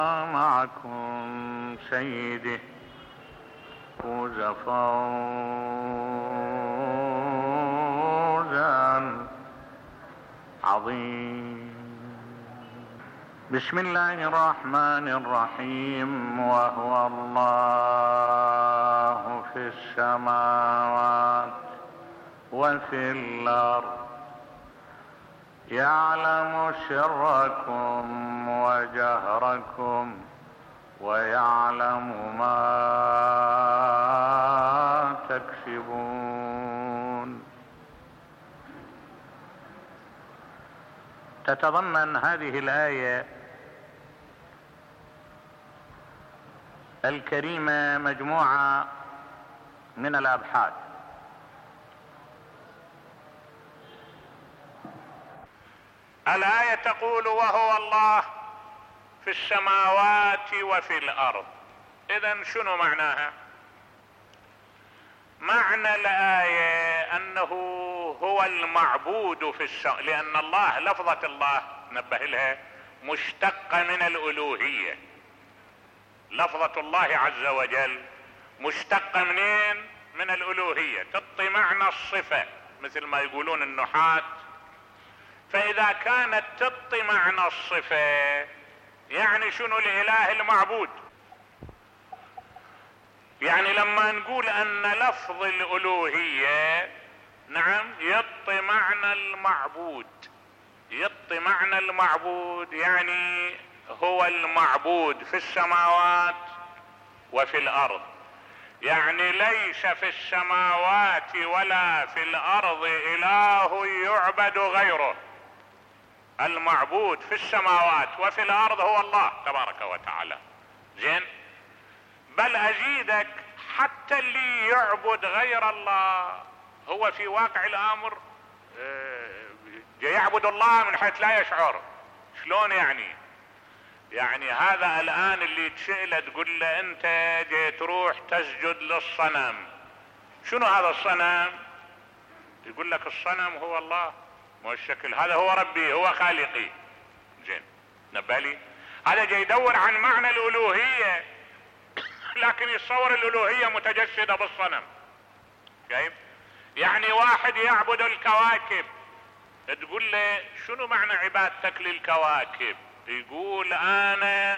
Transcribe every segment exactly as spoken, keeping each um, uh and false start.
معكم سيدي فوز فوزا عظيم. بسم الله الرحمن الرحيم. وهو الله في السماوات وفي الأرض يعلم سركم وجهركم ويعلم ما تكسبون. تتضمن هذه الآية الكريمة مجموعة من الأبحاث. الآية تقول وهو الله في السماوات وفي الأرض. إذن شنو معناها؟ معنى الآية أنه هو المعبود في السماء، لأن الله لفظة الله نبه لها مشتقة من الألوهية. لفظة الله عز وجل مشتقة منين؟ من الألوهية، تعطي معنى الصفة مثل ما يقولون النحاة. فإذا كانت تعطي معنى الصفة يعني شنو؟ الإله المعبود. يعني لما نقول أن لفظ الألوهية نعم يعطي معنى المعبود، يعطي معنى المعبود يعني هو المعبود في السماوات وفي الأرض. يعني ليس في السماوات ولا في الأرض إله يعبد غيره. المعبود في السماوات وفي الأرض هو الله تبارك وتعالى. زين، بل أزيدك حتى اللي يعبد غير الله هو في واقع الأمر يعبد الله من حيث لا يشعر. شلون يعني؟ يعني هذا الآن اللي تسأله تقول له أنت جاي تروح تسجد للصنم، شنو هذا الصنم؟ يقول لك الصنم هو الله، مو الشكل، هذا هو ربي، هو خالقي. زين، نبالي هذا جاي يدور عن معنى الألوهية لكن يتصور الألوهية متجسدة بالصنم. شايف؟ يعني واحد يعبد الكواكب تقول له شنو معنى عبادتك للكواكب؟ يقول انا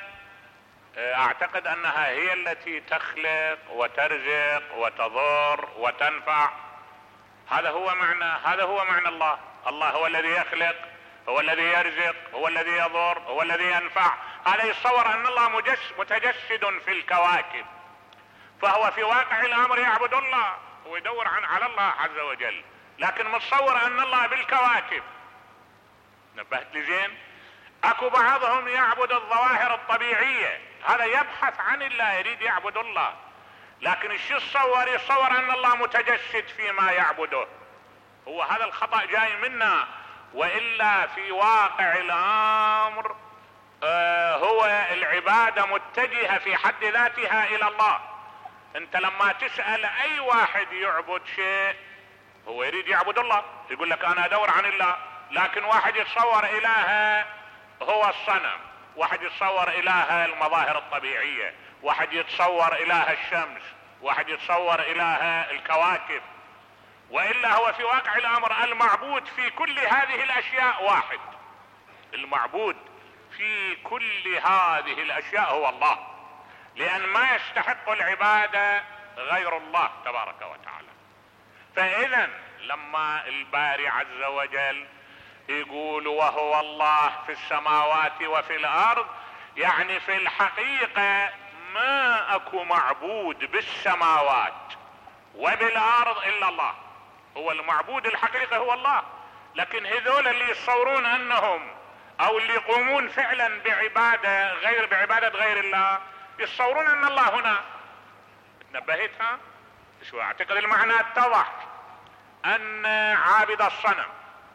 اعتقد انها هي التي تخلق وترزق وتضر وتنفع. هذا هو معنى هذا هو معنى الله. الله هو الذي يخلق، هو الذي يرزق، هو الذي يضر، هو الذي ينفع. هذا يتصور ان الله متجسد في الكواكب، فهو في واقع الامر يعبد الله ويدور عن على الله عز وجل، لكن متصور ان الله بالكواكب. نبهت لي زين؟ اكو بعضهم يعبد الظواهر الطبيعية، هذا يبحث عن الله، يريد يعبد الله، لكن ايش يتصور؟ يتصور ان الله متجسد فيما يعبده. هو هذا الخطأ جاي منا، وإلا في واقع الامر آه هو العبادة متجهة في حد ذاتها الى الله. انت لما تسأل اي واحد يعبد شيء هو يريد يعبد الله، يقول لك انا ادور عن الله. لكن واحد يتصور الهه هو الصنم، واحد يتصور الهه المظاهر الطبيعية، واحد يتصور اله الشمس، واحد يتصور اله الكواكب. وإلا هو في واقع الامر المعبود في كل هذه الاشياء واحد. المعبود في كل هذه الاشياء هو الله، لان ما يستحق العبادة غير الله تبارك وتعالى. فاذا لما الباري عز وجل يقول وهو الله في السماوات وفي الارض، يعني في الحقيقة ما اكو معبود بالسماوات وبالارض الا الله. هو المعبود الحقيقي هو الله، لكن هذول اللي يتصورون انهم او اللي يقومون فعلا بعبادة غير بعبادة غير الله يتصورون ان الله هنا. تنبهتها؟ شو اعتقد المعنى اتضح. ان عابد الصنم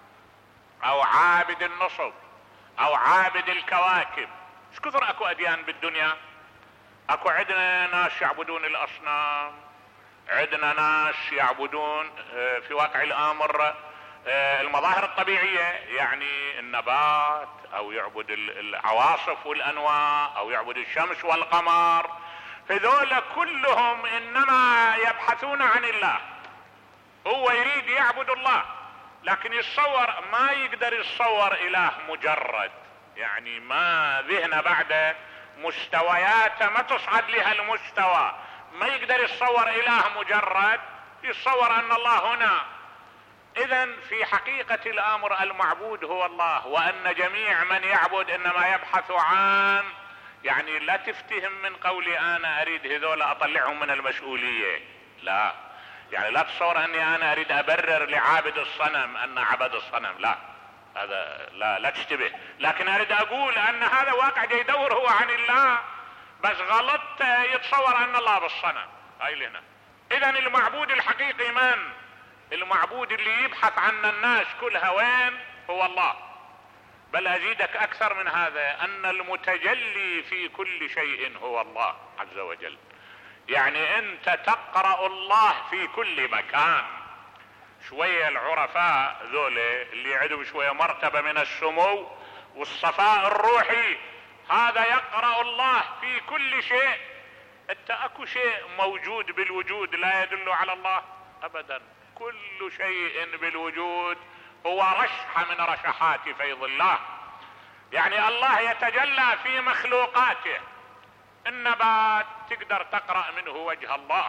او عابد النصب او عابد الكواكب، ايش كثر اكو اديان بالدنيا. اكو عندنا ناس يعبدون الاصنام، عندنا ناس يعبدون في واقع الامر المظاهر الطبيعية، يعني النبات، او يعبد العواصف والانواع او يعبد الشمس والقمر، هذول كلهم انما يبحثون عن الله. هو يريد يعبد الله لكن يتصور ما يقدر يتصور اله مجرد، يعني ما ذهن بعد مستويات ما تصعد لها المستوى، ما يقدر يتصور اله مجرد، يتصور ان الله هنا. اذا في حقيقة الامر المعبود هو الله، وان جميع من يعبد انما يبحث عن، يعني لا تفتهم من قولي انا اريد هذول اطلعهم من المسؤولية، لا، يعني لا تصور اني انا اريد ابرر لعابد الصنم ان عبد الصنم، لا، هذا لا لا تشتبه، لكن اريد اقول ان هذا واقع جاي يدور هو عن الله، بس غلط يتصور ان الله بالصنم. هاي لنا. اذا المعبود الحقيقي من؟ المعبود اللي يبحث عن الناس كلها وين؟ هو الله. بل ازيدك اكثر من هذا، ان المتجلي في كل شيء هو الله عز وجل. يعني انت تقرأ الله في كل مكان. شوية العرفاء ذولا اللي عندهم شوية مرتبة من السمو والصفاء الروحي، هذا يقرأ الله في كل شيء. انت اكو شيء موجود بالوجود لا يدل على الله ابدا، كل شيء بالوجود هو رشحة من رشحات فيض الله. يعني الله يتجلى في مخلوقاته. النبات تقدر تقرأ منه وجه الله،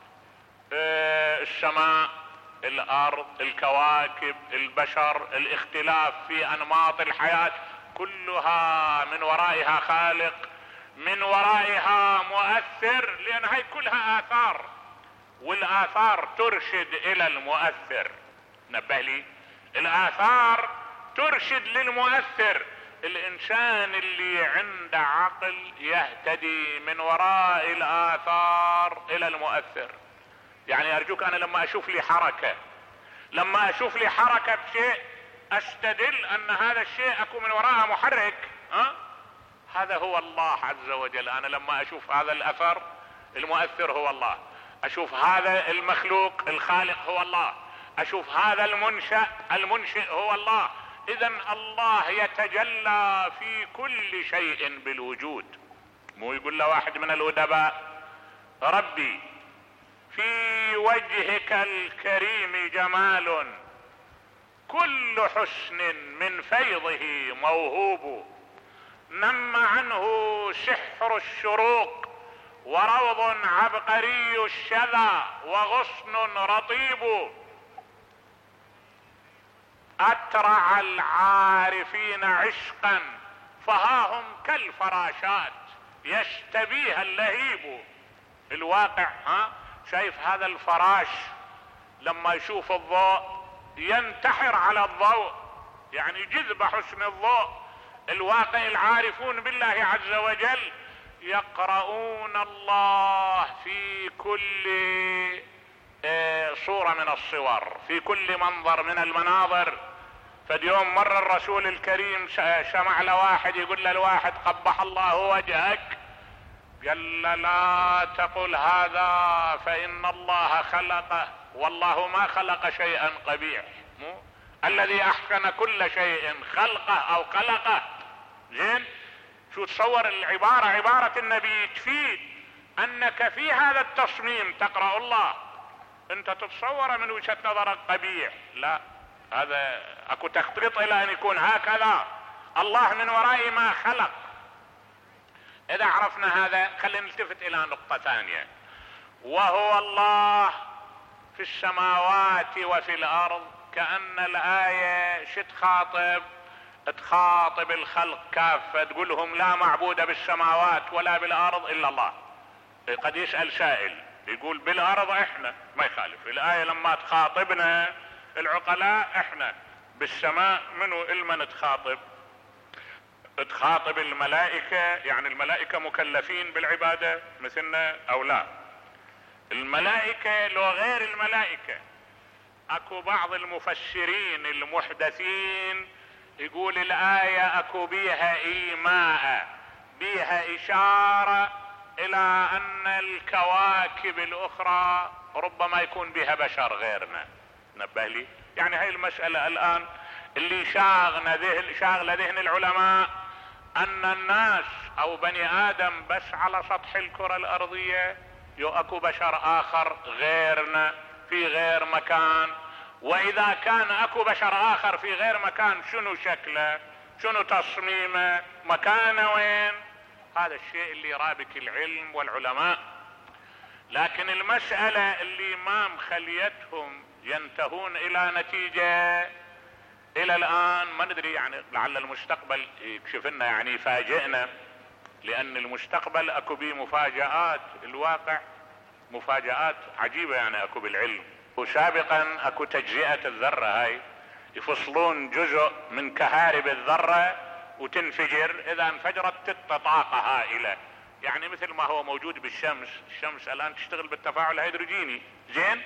اه السماء، الارض، الكواكب، البشر، الاختلاف في انماط الحياة، كلها من ورائها خالق، من ورائها مؤثر، لان هاي كلها اثار، والاثار ترشد الى المؤثر. نبه لي، الاثار ترشد للمؤثر. الانسان اللي عنده عقل يهتدي من وراء الاثار الى المؤثر. يعني ارجوك انا لما اشوف لي حركة، لما اشوف لي حركة بشيء استدل ان هذا الشيء اكو من وراءه محرك، ها؟ هذا هو الله عز وجل. انا لما اشوف هذا الاثر المؤثر هو الله، اشوف هذا المخلوق الخالق هو الله، اشوف هذا المنشأ المنشئ هو الله. اذا الله يتجلى في كل شيء بالوجود. مو يقول له واحد من الادباء: ربي في وجهك الكريم جمال، كل حسن من فيضه موهوب، نم عنه سحر الشروق، وروض عبقري الشذا، وغصن رطيب. اترع العارفين عشقا، فها هم كالفراشات يشتبيها اللهيب. الواقع، ها، شايف هذا الفراش لما يشوف الضوء ينتحر على الضوء، يعني جذب حسن الضوء. الواقع العارفون بالله عز وجل يقرؤون الله في كل صورة من الصور، في كل منظر من المناظر. فاليوم مر الرسول الكريم سمع لواحد يقول للواحد: قبح الله وجهك. قال: لا تقل هذا فإن الله خلقه، والله ما خلق شيئا قبيح. مو الذي احسن كل شيء خلقه او خلقه. زين، شو تصور العبارة، عبارة النبي تفيد انك في هذا التصميم تقرأ الله. انت تتصور من وجهة نظرك قبيح، لا، هذا اكو تخطيط الى ان يكون هكذا. الله من وراء ما خلق. اذا عرفنا هذا خلينا نلتفت الى نقطة ثانية، وهو الله في السماوات وفي الارض. كأن الآية شو تخاطب؟ تخاطب الخلق كافة، تقولهم لا معبود بالسماوات ولا بالارض الا الله. قد يسأل سائل يقول: بالارض احنا، ما يخالف الآية لما تخاطبنا العقلاء احنا، بالسماء منو المن تخاطب؟ تخاطب الملائكة، يعني الملائكة مكلفين بالعبادة مثلنا او لا؟ الملائكة لو غير الملائكة، اكو بعض المفسرين المحدثين يقول الآية اكو بيها ايماء، بيها اشارة الى ان الكواكب الاخرى ربما يكون بها بشر غيرنا. نبه لي، يعني هاي المسألة الان اللي شاغل ذهن شاغل ذهن العلماء ان الناس او بني ادم بس على سطح الكرة الارضية، يو اكو بشر اخر غيرنا في غير مكان، واذا كان اكو بشر اخر في غير مكان شنو شكله، شنو تصميمه، مكانه وين؟ هذا الشيء اللي يرابك العلم والعلماء. لكن المسألة اللي ما مخليتهم ينتهون الى نتيجة الى الان ما ندري، يعني لعل المستقبل يكشف لنا، يعني يفاجئنا، لان المستقبل اكو بيه مفاجآت، الواقع مفاجآت عجيبة يعني اكو بالعلم. وسابقا اكو تجزئة الذرة، هاي يفصلون جزء من كهارب الذرة وتنفجر، اذا انفجرت تبقى طاقة هائلة، يعني مثل ما هو موجود بالشمس. الشمس الان تشتغل بالتفاعل الهيدروجيني، زين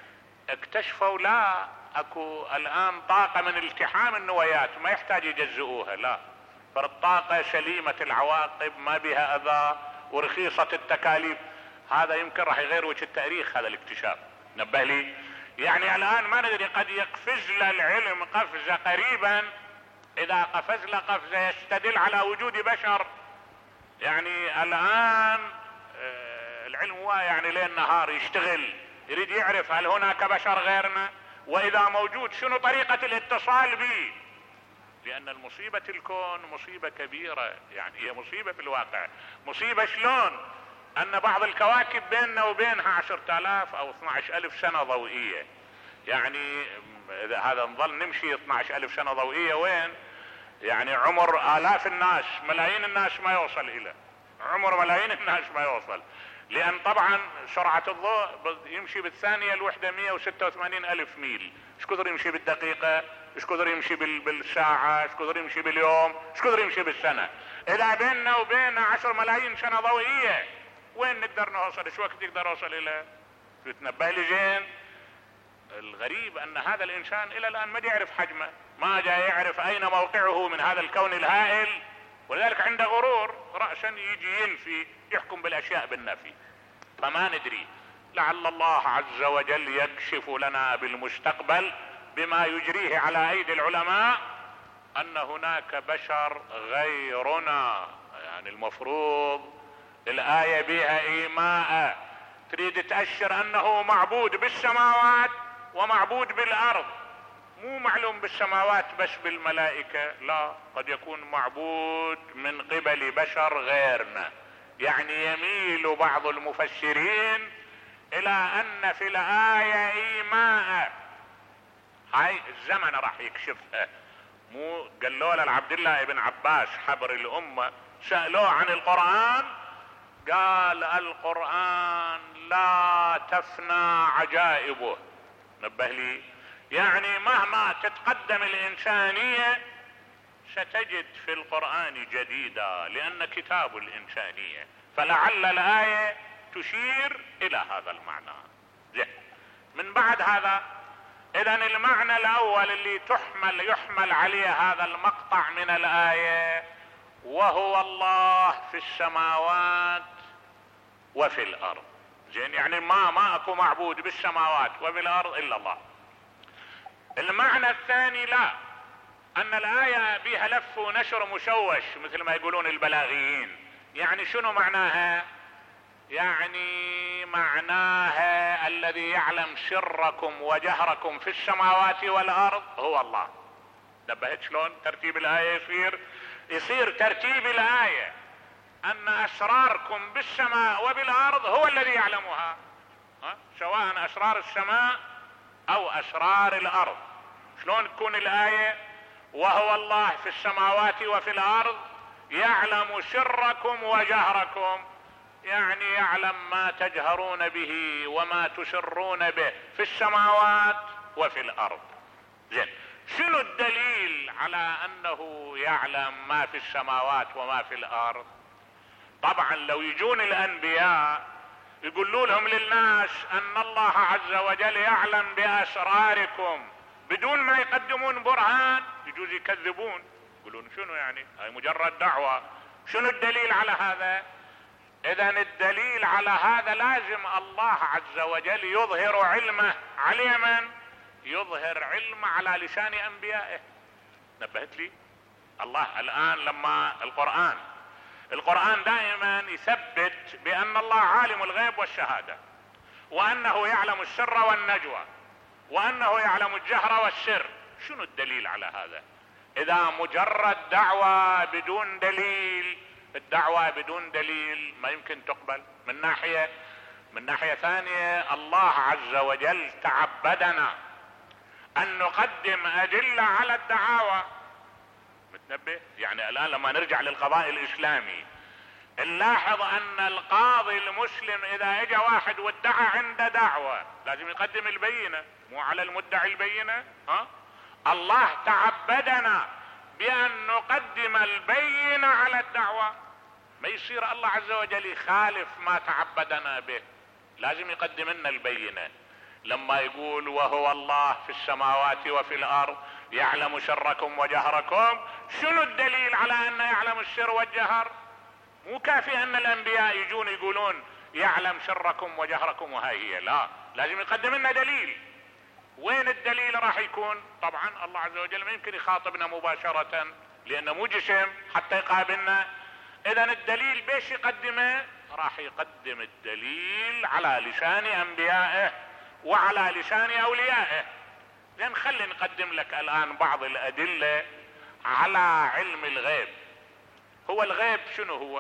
اكتشفوا لا اكو الان طاقة من التحام النويات ما يحتاج يجزئوها، لا، فالطاقة سليمة العواقب ما بها اذى ورخيصة التكاليف. هذا يمكن راح يغير وجه التاريخ هذا الاكتشاف، نبه لي. يعني الان ما ندري، قد يقفز العلم قفزة قريبا، اذا قفز له قفزة يستدل على وجود بشر. يعني الان العلم هو يعني ليل نهار يشتغل، يريد يعرف هل هناك بشر غيرنا، واذا موجود شنو طريقة الاتصال به، لان المصيبة الكون مصيبة كبيرة، يعني هي مصيبة في الواقع. مصيبة شلون؟ ان بعض الكواكب بيننا وبينها عشرة الاف او اثنى عشر الف سنة ضوئية، يعني اذا هذا نظل نمشي اثنى عشر الف سنة ضوئية وين؟ يعني عمر الاف الناس، ملايين الناس ما يوصل الى عمر ملايين الناس ما يوصل، لان طبعا سرعة الضوء يمشي بالثانية الوحدة مئة وستة وثمانين الف ميل، ايش كثر يمشي بالدقيقة، ايش كثر يمشي بالساعة، ايش كثر يمشي باليوم، ايش كثر يمشي بالسنة. اذا بيننا وبين عشر ملايين سنة ضوئية وين نقدر نوصل؟ ايش وقت يقدر يوصل الى؟ تتنبه لي زين. الغريب ان هذا الانسان الى الان ما يعرف حجمه، ما جاء يعرف اين موقعه من هذا الكون الهائل، ولذلك عنده غرور، رأسا يجي ينفي، يحكم بالاشياء بالنفي. فما ندري، لعل الله عز وجل يكشف لنا بالمستقبل بما يجريه على ايدي العلماء ان هناك بشر غيرنا. يعني المفروض الآية بها ايماء، تريد تأشر انه معبود بالسماوات ومعبود بالارض، مو معلوم بالسماوات بس بالملائكة، لا، قد يكون معبود من قبل بشر غيرنا. يعني يميل بعض المفسرين الى ان في الآية ايماء، هاي الزمن راح يكشفها. مو قالوا لعبد الله بن عباس حبر الامة، سألوه عن القرآن، قال القرآن لا تفنى عجائبه. نبه لي، يعني مهما تتقدم الانسانية ستجد في القرآن جديدة، لان كتاب الانسانية، فلعل الآية تشير الى هذا المعنى. زين، من بعد هذا اذا المعنى الاول اللي تحمل يحمل عليه هذا المقطع من الآية، وهو الله في السماوات وفي الارض. زين، يعني ما ما اكو معبود بالسماوات وفي الارض الا الله. المعنى الثاني لا، ان الآية بها لف ونشر مشوش مثل ما يقولون البلاغيين. يعني شنو معناها؟ يعني معناها الذي يعلم سركم وجهركم في السماوات والارض هو الله. نبهت شلون ترتيب الآية يصير؟ يصير ترتيب الآية ان اسراركم بالسماء وبالارض هو الذي يعلمها، ها؟ سواء اسرار السماء او اسرار الارض. شلون تكون الآية؟ وهو الله في السماوات وفي الارض يعلم سركم وجهركم، يعني يعلم ما تجهرون به وما تسرون به في السماوات وفي الارض. زين، شنو الدليل على انه يعلم ما في السماوات وما في الارض؟ طبعا لو يجون الانبياء يقولوا لهم للناس ان الله عز وجل يعلم باسراركم بدون ما يقدمون برهان، يجوز يكذبون، يقولون شنو يعني هاي مجرد دعوة. شنو الدليل على هذا؟ اذا الدليل على هذا لازم الله عز وجل يظهر علمه على من؟ يظهر علمه على لسان انبيائه. نبهت لي الله الآن لما القرآن القرآن دائما يثبت بأن الله عالم الغيب والشهادة، وأنه يعلم السر والنجوى، وأنه يعلم الجهر والسر. شنو الدليل على هذا؟ إذا مجرد دعوة بدون دليل، الدعوة بدون دليل ما يمكن تقبل من ناحية. من ناحية ثانية الله عز وجل تعبدنا أن نقدم أدلة على الدعاوى. متنبه؟ يعني الآن لما نرجع للقضاء الإسلامي نلاحظ أن القاضي المسلم إذا اجى واحد وادعى عنده دعوة لازم يقدم البينة، مو على المدعي البينة. ها؟ الله تعبدنا بأن نقدم البينة على الدعوة. ما يصير الله عز وجل يخالف ما تعبدنا به، لازم يقدم لنا البينة. لما يقول وهو الله في السماوات وفي الأرض يعلم سركم وجهركم، شنو الدليل على أنه يعلم السر والجهر؟ مو كافي أن الأنبياء يجون يقولون يعلم سركم وجهركم وهاي هي، لا، لازم يقدم لنا دليل. وين الدليل راح يكون؟ طبعا الله عز وجل ما يمكن يخاطبنا مباشرة لأنه مو جسم حتى يقابلنا. إذا الدليل بيش يقدمه؟ راح يقدم الدليل على لسان أنبيائه وعلى لسان أوليائه. لأن خلي نقدم لك الآن بعض الأدلة على علم الغيب. هو الغيب شنو هو؟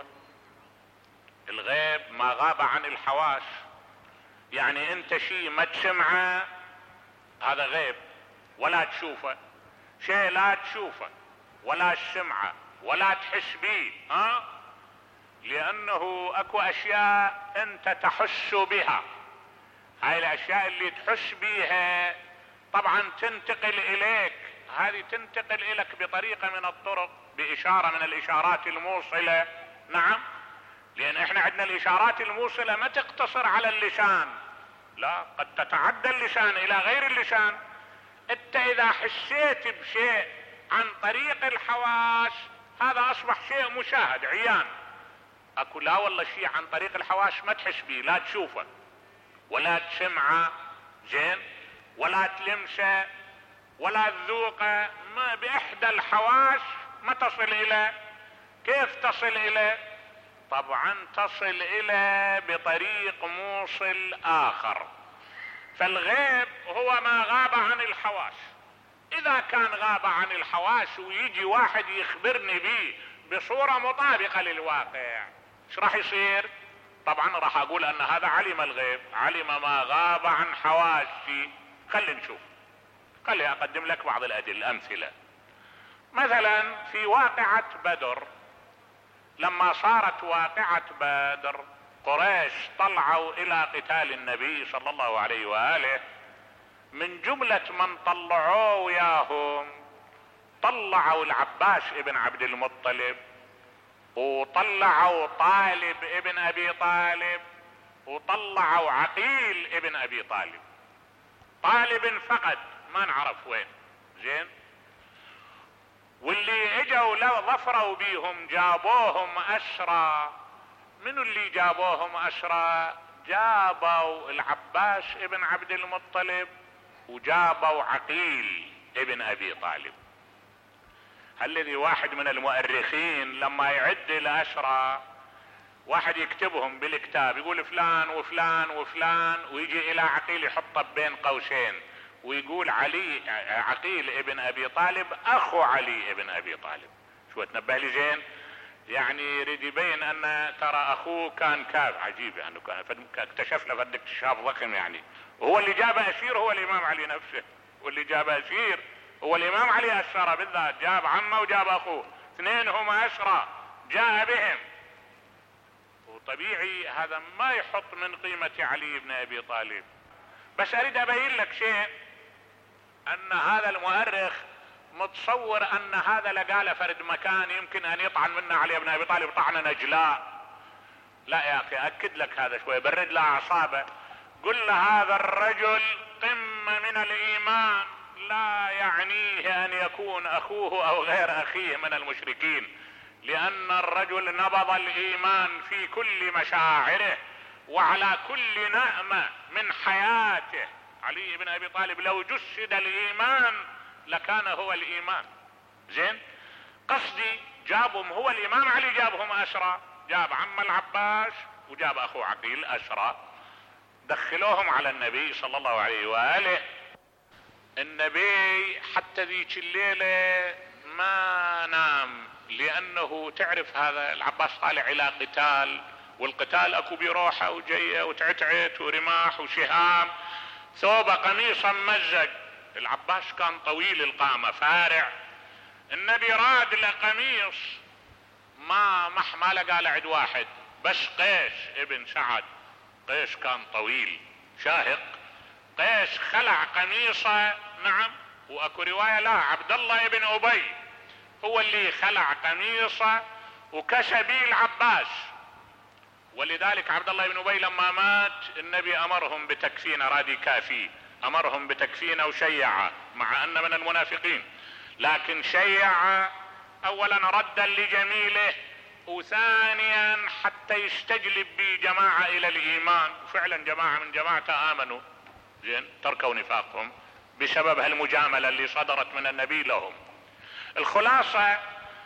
الغيب ما غاب عن الحواس. يعني انت شيء ما تسمعه هذا غيب ولا تشوفه، شيء لا تشوفه ولا تسمعه ولا تحس به، ها؟ لأنه اكو اشياء انت تحس بها. هاي الاشياء اللي تحس بيها طبعا تنتقل اليك، هذه تنتقل اليك بطريقة من الطرق، بإشارة من الإشارات الموصلة. نعم، لأن احنا عندنا الإشارات الموصلة ما تقتصر على اللسان، لا، قد تتعدى اللسان إلى غير اللسان. انت إذا حسيت بشيء عن طريق الحواس هذا أصبح شيء مشاهد عيان. أكو لا والله شيء عن طريق الحواس ما تحس به، لا تشوفه ولا تسمعه زين ولا تلمسه ولا تذوقه، ما بإحدى الحواس ما تصل إليه. كيف تصل إليه؟ طبعا تصل إليه بطريق موصل آخر. فالغيب هو ما غاب عن الحواس. إذا كان غاب عن الحواس ويجي واحد يخبرني به بصورة مطابقة للواقع، ايش راح يصير؟ طبعا راح أقول أن هذا علم الغيب، علم ما غاب عن حواسي. خلي نشوف، خلي أقدم لك بعض الأدلة الأمثلة. مثلا في واقعة بدر، لما صارت واقعة بدر قريش طلعوا إلى قتال النبي صلى الله عليه وآله. من جملة من طلعوا وياهم طلعوا العباس ابن عبد المطلب، وطلعوا طالب ابن أبي طالب، وطلعوا عقيل ابن أبي طالب. طالب فقد ما نعرف وين، زين. واللي اجوا لو ظفروا بيهم جابوهم أسرى. منو اللي جابوهم أسرى؟ جابوا العباس ابن عبد المطلب وجابوا عقيل ابن أبي طالب. الذي واحد من المؤرخين لما يعد الأسرى واحد يكتبهم بالكتاب، يقول فلان وفلان وفلان، ويجي إلى عقيل يحطه بين قوسين ويقول علي عقيل ابن أبي طالب أخو علي ابن أبي طالب. شو تنبه لي زين؟ يعني يريد يبين أن ترى أخوه كان كاف. عجيب يعني، اكتشفنا فد اكتشاف ضخم يعني. وهو اللي جاب أسير هو الإمام علي نفسه، واللي جاب أسير هو الإمام علي أسرى بالذات، جاب عمه وجاب أخوه، اثنين هما أسرى جاء بهم. وطبيعي هذا ما يحط من قيمة علي بن أبي طالب. بس أريد أبين لك شيء، أن هذا المؤرخ متصور أن هذا لقال فرد مكان يمكن أن يطعن منا علي بن أبي طالب طعنا نجلاء. لا يا أخي، أكد لك هذا شوي، برد له أعصابه. قل هذا الرجل قمة من الإيمان، لا يعنيه أن يكون أخوه أو غير أخيه من المشركين، لأن الرجل نبض الإيمان في كل مشاعره وعلى كل نعمة من حياته. علي بن أبي طالب لو جسد الإيمان لكان هو الإيمان. زين، قصدي جابهم، هو الامام علي جابهم اسرى، جاب عم العباس وجاب اخو عقيل اسرى، دخلوهم على النبي صلى الله عليه واله. النبي حتى ذيك الليلة ما نام، لانه تعرف هذا العباس طالع الى قتال، والقتال اكو بروحه وجيه وتعتعت ورماح وشهام، ثوب قميصا ممزق. العباس كان طويل القامة فارع، النبي راد له قميص ما مح ما لقى له عد واحد، بس قيس ابن سعد، قيس كان طويل شاهق، قيس خلع قميصه. نعم، واكو رواية لا، عبد الله ابن ابي هو اللي خلع قميصه وكسى به العباس. ولذلك عبد الله بن ابي لما مات النبي امرهم بتكفينه، راد يكافيه، امرهم بتكفينه وشيعه، مع ان من المنافقين، لكن شيع اولا ردا لجميله، وثانيا حتى يستجلب به جماعة الى الايمان. وفعلا جماعة من جماعته امنوا، زين، تركوا نفاقهم بسبب هالمجاملة اللي صدرت من النبي لهم. الخلاصة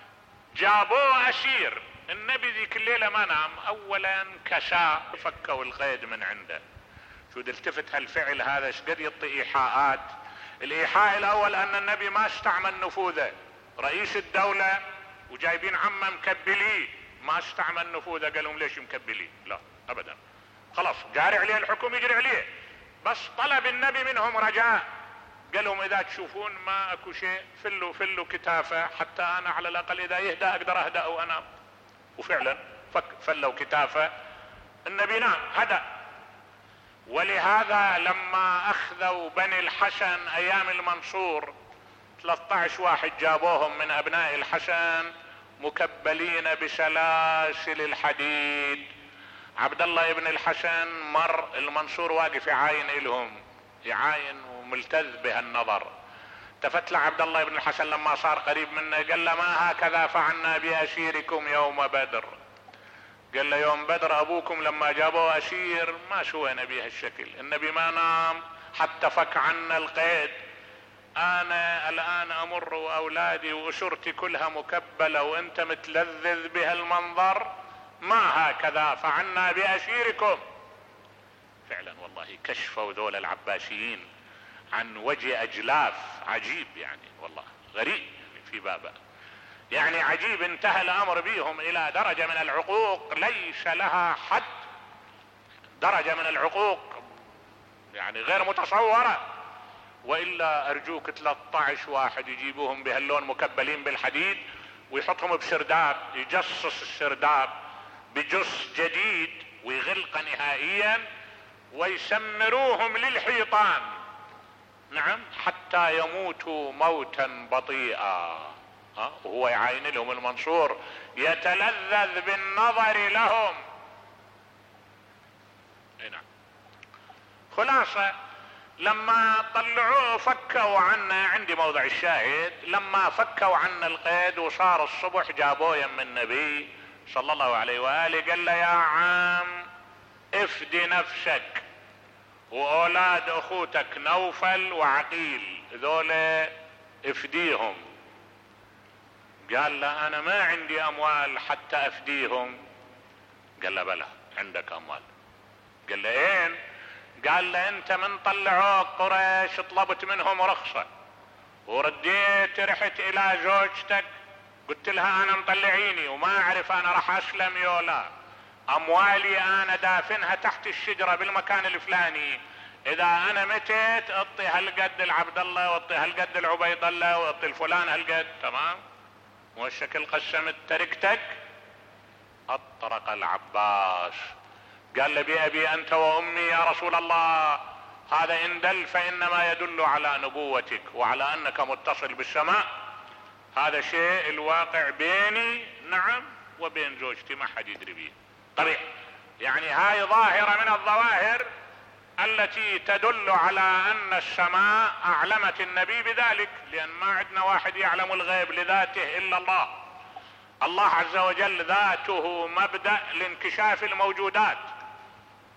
جابوه اسير، النبي ذيك الليلة ما نام، اولا كساء، فكوا القيد من عنده. شو التفت هالفعل هذا ايش قد يعطي ايحاءات. الايحاء الاول ان النبي ما استعمل نفوذه، رئيس الدولة وجايبين عمه مكبليه، ما استعمل نفوذه. قال لهم ليش مكبليه؟ لا ابدا، خلاص جاري عليه الحكم يجري عليه، بس طلب النبي منهم رجاء، قال لهم اذا تشوفون ما اكو شيء فلوا فلوا كتافه، حتى انا على الاقل اذا يهدى اقدر اهدأ وانام. وفعلا فك فلوا كتافه، النبي نام هدأ. ولهذا لما اخذوا بني الحسن ايام المنصور ثلاثة عشر واحد جابوهم من ابناء الحسن مكبلين بسلاسل الحديد. عبد الله ابن الحسن مر المنصور واقف يعاين الهم، يعاين وملتذ بهالنظر. التفت له عبد الله بن الحسن لما صار قريب منه قال له ما هكذا فعلنا بأسيركم يوم بدر. قال له يوم بدر ابوكم لما جابوه اسير ما سوينا به هالشكل، النبي ما نام حتى فك عنا القيد. انا الان امر واولادي واسرتي كلها مكبلة وانت متلذذ بهالمنظر، ما هكذا فعلنا بأسيركم. فعلا والله كشفوا ذول العباسيين عن وجه اجلاف عجيب، يعني والله غريب يعني في بابه، يعني عجيب. انتهى الامر بهم الى درجة من العقوق ليس لها حد، درجة من العقوق يعني غير متصورة. والا ارجوك ثلاثة عشر واحد يجيبوهم بهاللون مكبلين بالحديد ويحطهم بسرداب، يجصص السرداب بجص جديد ويغلق نهائيا ويسمروهم للحيطان، نعم، حتى يموتوا موتا بطيئا. ها وهو يعاين لهم المنصور يتلذذ بالنظر لهم. نعم. خلاصة لما طلعوه فكوا عنا، عندي موضع الشاهد، لما فكوا عنا القيد وصار الصبح جابوه يم النبي صلى الله عليه وآله، قال له يا عم افدي نفسك واولاد اخوتك نوفل وعقيل ذولا افديهم. قال له انا ما عندي اموال حتى افديهم. قال له بلى عندك اموال. قال له اين؟ قال له انت من طلعوك قريش طلبت منهم رخصة ورديت رحت الى زوجتك قلت لها انا مطلعيني وما اعرف انا راح اسلم يولا، اموالي انا دافنها تحت الشجرة بالمكان الفلاني، اذا انا متت اعطي هالقد العبد الله واعطي هالقد العبيد الله واعطي الفلان هالقد، تمام؟ والشكل قسمت تركتك. اطرق العباس قال له بأبي انت وامي يا رسول الله، هذا ان دل فانما يدل على نبوتك وعلى انك متصل بالسماء، هذا شيء الواقع بيني نعم وبين زوجتي ما حد يدري به. طبيعي يعني هاي ظاهرة من الظواهر التي تدل على ان السماء اعلمت النبي بذلك، لان ما عندنا واحد يعلم الغيب لذاته الا الله. الله عز وجل ذاته مبدأ لانكشاف الموجودات.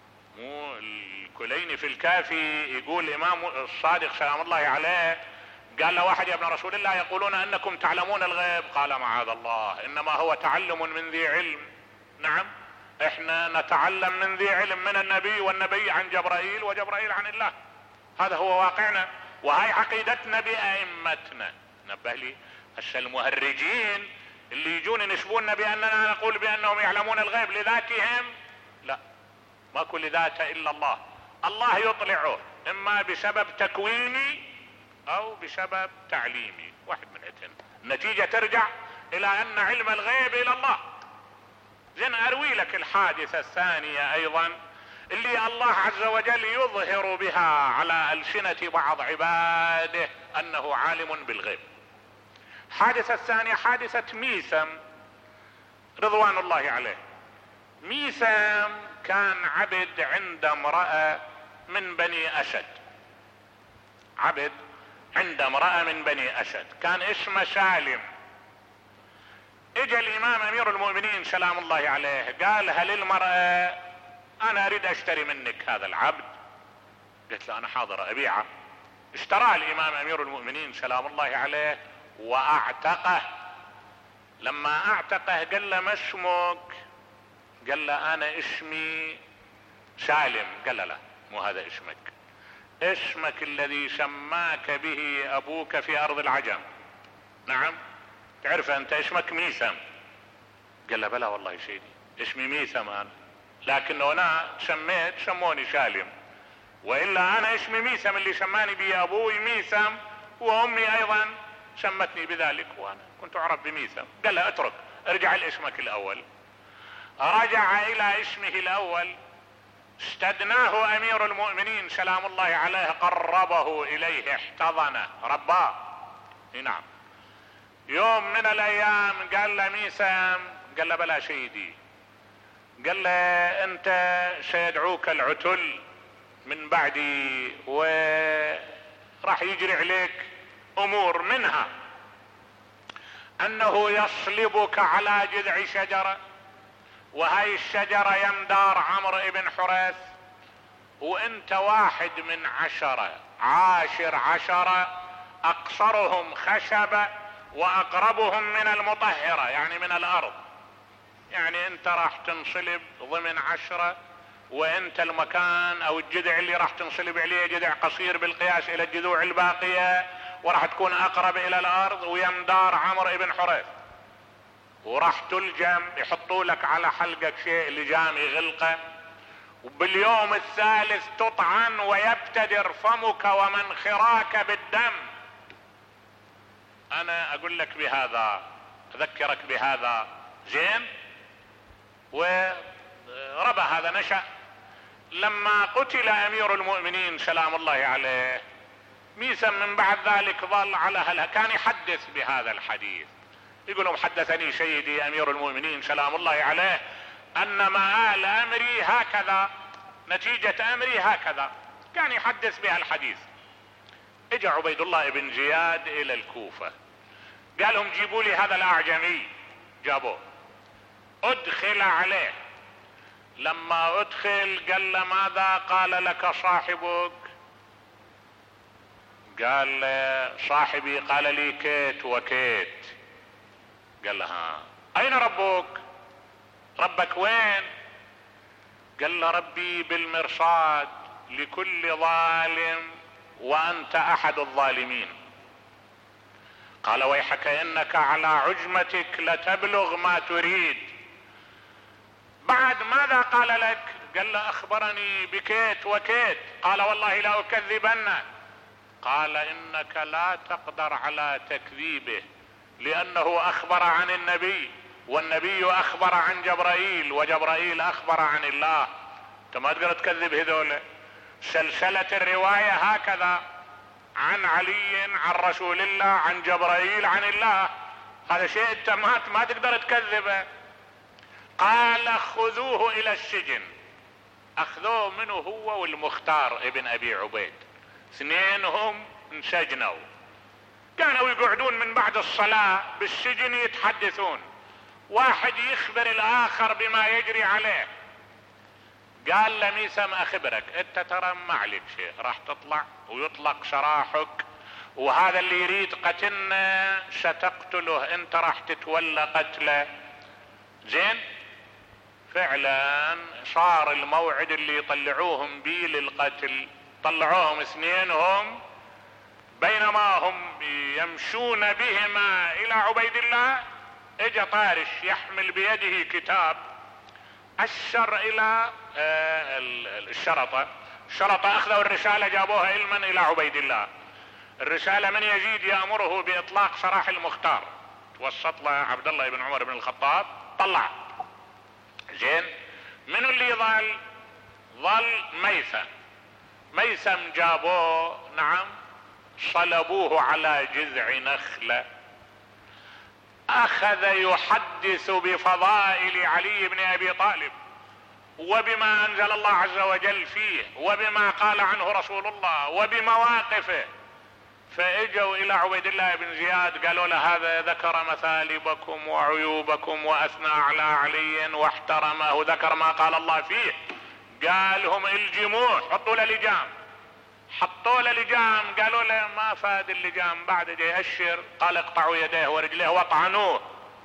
مو الكليني في الكافي يقول الامام الصادق سلام الله عليه قال له واحد: يا ابن رسول الله يقولون انكم تعلمون الغيب. قال: معاذ الله، انما هو تعلم من ذي علم. نعم، احنا نتعلم من ذي علم، من النبي، والنبي عن جبرائيل، وجبرائيل عن الله. هذا هو واقعنا، وهي عقيدتنا بأئمتنا. نبه لي هسه المهرجين اللي يجون ينسبوننا باننا نقول بانهم يعلمون الغيب لذاتهم، لا، ما كل ذاته الا الله. الله يطلعه اما بسبب تكويني او بسبب تعليمي، واحد من الاثنين. النتيجة ترجع الى ان علم الغيب الى الله. زين، اروي لك الحادثة الثانية ايضا اللي الله عز وجل يظهر بها على ألسنة بعض عباده انه عالم بالغيب. الحادثة الثانية حادثة ميثم رضوان الله عليه. ميثم كان عبد عند امرأة من بني اسد، عبد عند امرأة من بني اسد، كان اسمه سالم. اجى الامام امير المؤمنين سلام الله عليه قال: هل المرأة انا اريد اشتري منك هذا العبد. قلت له: انا حاضر ابيعه. اشترى الامام امير المؤمنين سلام الله عليه واعتقه. لما اعتقه قال له: ما اسمك؟ قال له: انا اسمي سالم. قال له: لا، مو هذا اسمك، اسمك الذي سماك به ابوك في ارض العجم. نعم، تعرف انت اسمك ميثم. قال له: بلى والله سيدي، اسمي ميثم انا، لكن انا سميت سموني سالم، والا انا اسمي ميثم اللي سماني به ابوي ميثم، وامي ايضا سمتني بذلك، وانا كنت اعرف بميثم. قال له: اترك، ارجع لاسمك الاول. رجع الى اسمه الاول، استدناه امير المؤمنين سلام الله عليه، قربه اليه، احتضنه، رباه. نعم. يوم من الايام قال له: ميثم. قال له: بلى سيدي. قال له: انت سيدعوك العتل من بعدي، وراح يجري عليك امور، منها انه يصلبك على جذع شجرة، وهاي الشجرة يمدار عمرو بن حريث، وانت واحد من عشرة، عاشر عشرة، اقصرهم خشبة واقربهم من المطهرة، يعني من الارض. يعني انت راح تنصلب ضمن عشرة، وانت المكان او الجذع اللي راح تنصلب عليه جذع قصير بالقياس الى الجذوع الباقية، وراح تكون اقرب الى الارض، ويمدار عمرو بن حريث، وراح تلجم، يحطوا لك على حلقك شيء لجام يغلقه، وباليوم الثالث تطعن ويبتدر فمك ومنخراك بالدم. انا اقول لك بهذا، اذكرك بهذا، زين؟ وربى هذا نشأ. لما قتل امير المؤمنين سلام الله عليه، ميثم من بعد ذلك ظل على هلا، كان يحدث بهذا الحديث، يقولون: حدثني سيدي امير المؤمنين سلام الله عليه ان مآل امري هكذا، نتيجة امري هكذا، كان يحدث بها الحديث. اجى عبيد الله بن زياد الى الكوفة، قال لهم: جيبوا لي هذا الاعجمي. جابوه، ادخل عليه. لما ادخل قال له: ماذا قال لك صاحبك؟ قال له: صاحبي قال لي كيت وكيت. قال له: ها، اين ربك؟ ربك وين؟ قال له: ربي بالمرصاد لكل ظالم، وانت احد الظالمين. قال: ويحك انك على عجمتك لتبلغ ما تريد. بعد ماذا قال لك؟ قال له: اخبرني بكيت وكيت. قال: والله لا اكذبنه. قال: انك لا تقدر على تكذيبه، لانه اخبر عن النبي، والنبي اخبر عن جبرائيل، وجبرائيل اخبر عن الله. انت ما تقدر تكذب هذول. سلسلة الرواية هكذا، عن علي عن رسول الله عن جبرائيل عن الله، هذا شيء انت ما ما تقدر تكذبه. قال: خذوه الى السجن. اخذوه منه هو والمختار ابن ابي عبيد، اثنينهم انسجنوا، كانوا يقعدون من بعد الصلاة بالسجن يتحدثون، واحد يخبر الاخر بما يجري عليه. قال لميثم: اخبرك، انت ترى ما عليك شيء، راح تطلع ويطلق سراحك، وهذا اللي يريد قتلنا ستقتله، انت راح تتولى قتله. زين، فعلا صار الموعد اللي يطلعوهم بيه للقتل. طلعوهم اثنينهم، بينما هم يمشون بهما الى عبيد الله اجا طارش يحمل بيده كتاب اشر الى الشرطة. الشرطة اخذوا الرسالة جابوها علما الى عبيد الله. الرسالة من يزيد يأمره باطلاق سراح المختار، توسط له عبد الله بن عمر بن الخطاب، طلع. زين، من اللي ظل؟ ظل ميثم. ميثم جابوه، نعم، صلبوه على جذع نخلة. اخذ يحدث بفضائل علي بن ابي طالب وبما انزل الله عز وجل فيه وبما قال عنه رسول الله وبمواقفه. فاجوا الى عبيد الله بن زياد قالوا له هذا ذكر مثالبكم وعيوبكم واثنى على علي واحترمه وذكر ما قال الله فيه. قال هم الجموه، حطوا له لجام. حطوا له لجام، قالوا له ما فاد اللجام بعد جاي يأشر. قال اقطعوا يديه ورجليه واطعنوه.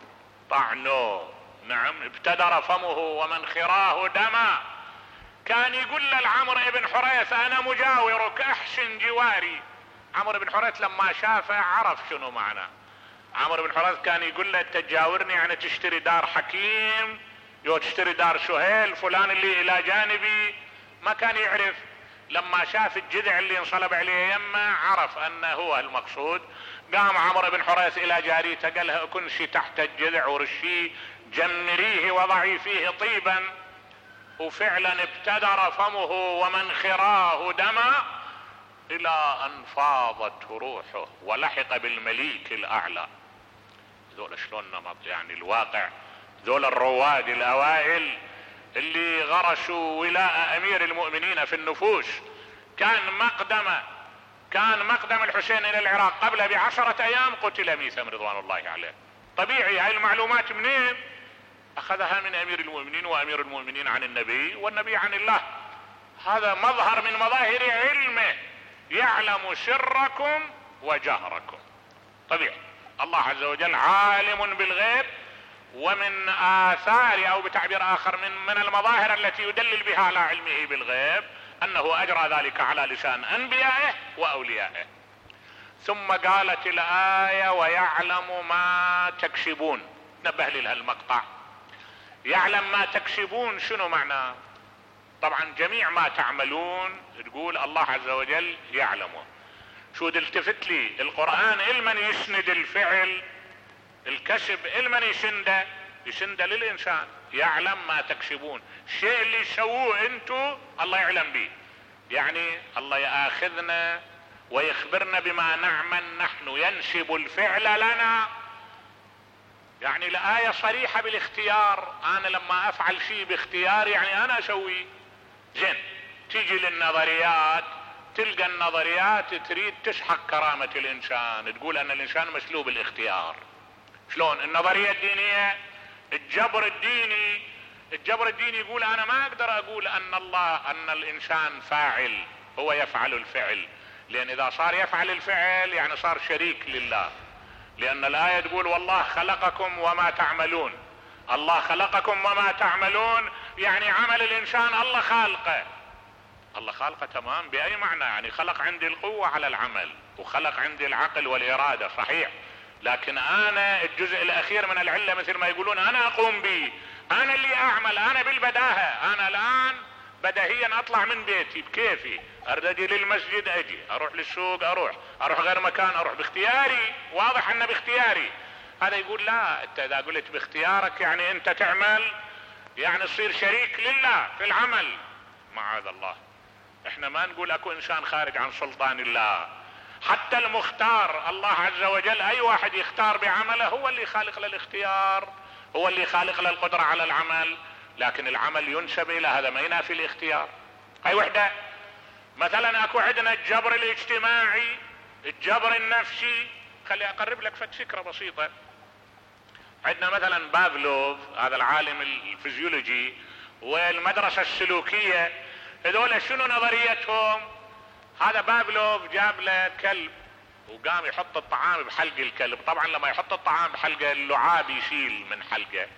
طعنوه، نعم، ابتدر فمه ومنخراه دما. كان يقول له لعمرو بن حريث انا مجاورك احسن جواري. عمرو بن حريث لما شافه عرف شنو معنى. عمرو بن حريث كان يقول له تجاورني يعني تشتري دار حكيم، يو تشتري دار سهيل فلان اللي الى جانبي. ما كان يعرف. لما شاف الجذع اللي انصلب عليه يمه عرف انه هو المقصود. قام عمرو بن حريث الى جاريته قال له اكنشي تحت الجذع ورشيه، جمريه وضعي فيه طيبا. وفعلا ابتدر فمه ومنخراه دما الى ان فاضت روحه ولحق بالمليك الاعلى. ذول شلون نمط يعني الواقع، ذول الرواد الاوائل اللي غرسوا ولاء امير المؤمنين في النفوس. كان مقدمه كان مقدم الحسين الى العراق قبل بعشرة ايام قتل ميثم رضوان الله عليه. طبيعي، هاي المعلومات منين اخذها؟ من امير المؤمنين، وامير المؤمنين عن النبي والنبي عن الله. هذا مظهر من مظاهر علمه، يعلم سركم وجهركم. طبيعي الله عز وجل عالم بالغيب. ومن آثار او بتعبير اخر من من المظاهر التي يدلل بها على علمه بالغيب انه اجرى ذلك على لسان انبيائه واوليائه. ثم قالت الآية ويعلم ما تكسبون. نبه لي لهالمقطع. يعلم ما تكسبون شنو معناه؟ طبعا جميع ما تعملون تقول الله عز وجل يعلمه. شو التفت لي القرآن المن يسند الفعل الكسب، المن يسنده يسنده للإنسان. يعلم ما تكسبون، الشيء اللي يسووه انتو الله يعلم به. يعني الله ياخذنا ويخبرنا بما نعمل نحن، ينسب الفعل لنا. يعني الآية صريحة بالاختيار. انا لما افعل شيء باختيار يعني انا اسويه. زين، تيجي للنظريات تلقى النظريات تريد تسحق كرامة الانسان، تقول ان الانسان مسلوب الاختيار. شلون؟ النظرية الدينية، الجبر الديني الجبر الديني يقول انا ما اقدر اقول ان الله ان الانسان فاعل، هو يفعل الفعل. لان اذا صار يفعل الفعل يعني صار شريك لله. لان الآية تقول والله خلقكم وما تعملون. الله خلقكم وما تعملون يعني عمل الانسان الله خالقه. الله خالقه تمام، باي معنى؟ يعني خلق عندي القوة على العمل وخلق عندي العقل والارادة، صحيح. لكن انا الجزء الاخير من العلة مثل ما يقولون انا اقوم به، انا اللي اعمل، انا بالبداهة. انا الان بديهيا اطلع من بيتي بكيفي، اريد اجي للمسجد اجي، اروح للسوق اروح، اروح غير مكان اروح باختياري. واضح انه باختياري. هذا يقول لا، انت اذا قلت باختيارك يعني انت تعمل يعني تصير شريك لله في العمل. معاذ الله، احنا ما نقول اكو انسان خارج عن سلطان الله. حتى المختار الله عز وجل، اي واحد يختار بعمله هو اللي خالق للاختيار، هو اللي خالق للقدرة على العمل. لكن العمل ينسب الى هذا، ما ينافي الاختيار. اي وحدة. مثلا اكو عندنا الجبر الاجتماعي، الجبر النفسي. خلي اقرب لك فد فكرة بسيطة. عندنا مثلا بافلوف، هذا العالم الفيزيولوجي، والمدرسة السلوكية. هذول شنو نظريتهم؟ هذا بافلوف جاب له كلب وقام يحط الطعام بحلق الكلب. طبعا لما يحط الطعام بحلقه اللعاب يشيل من حلقه،